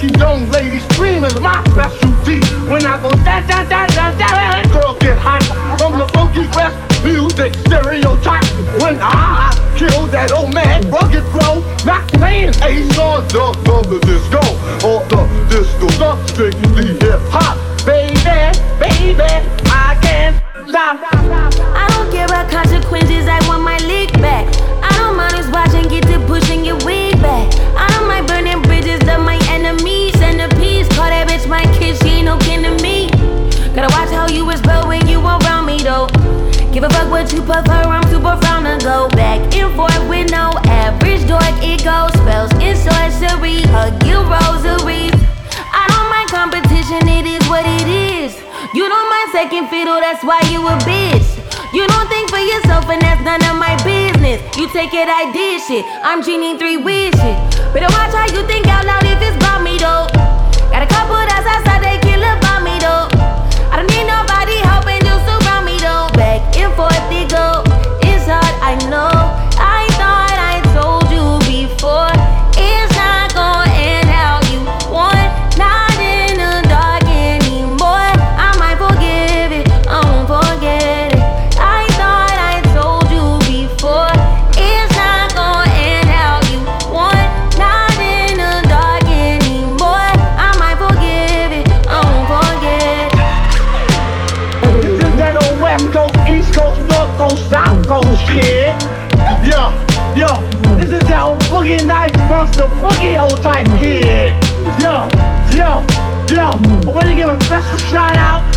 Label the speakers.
Speaker 1: these young ladies scream is my specialty. When I go da da da da da, girls get hot from the funky rest music stereotype. When I kill that old man rugged flow, not playing Ace on the disco or the disco, the strictly hip hop. Baby, baby, I can't stop.
Speaker 2: I don't care about consequences, I want my lick back. I don't mind us watching, get to pushing your wig back. I don't mind burning bridges of my enemies. Send a piece, call that bitch my kid, she ain't no kin to me. Gotta watch how you whisper when you around me though. Give a fuck what you prefer, I'm too profound to go back and forth with no average dork. It goes spells in sorcery, hug you rosaries. I don't mind competition, it is what it is. You don't mind second fiddle, that's why you a bitch. You don't think for yourself and that's none of my business. You take it, I did shit, I'm genie 3 wishes. Better watch how you think out loud if it's about me though. Got a couple that's outside, they kill about me though. I don't need nobody helping you surround me though. Back and forth they go, it's hard, I know. I thought I told you before, it's not gonna end how you want. Not in the dark anymore. I might forgive it, I won't forget it. I thought I told you before, it's not gonna end how you want. Not in the dark anymore. I might forgive it, I won't forget it.
Speaker 1: This is that old West Coast, East Coast, North Coast, South Coast kid. Yeah, yeah, this is that old Boogie Nights Monster Boogie old type kid. Yo, yo, yo, I wanna give a special shout out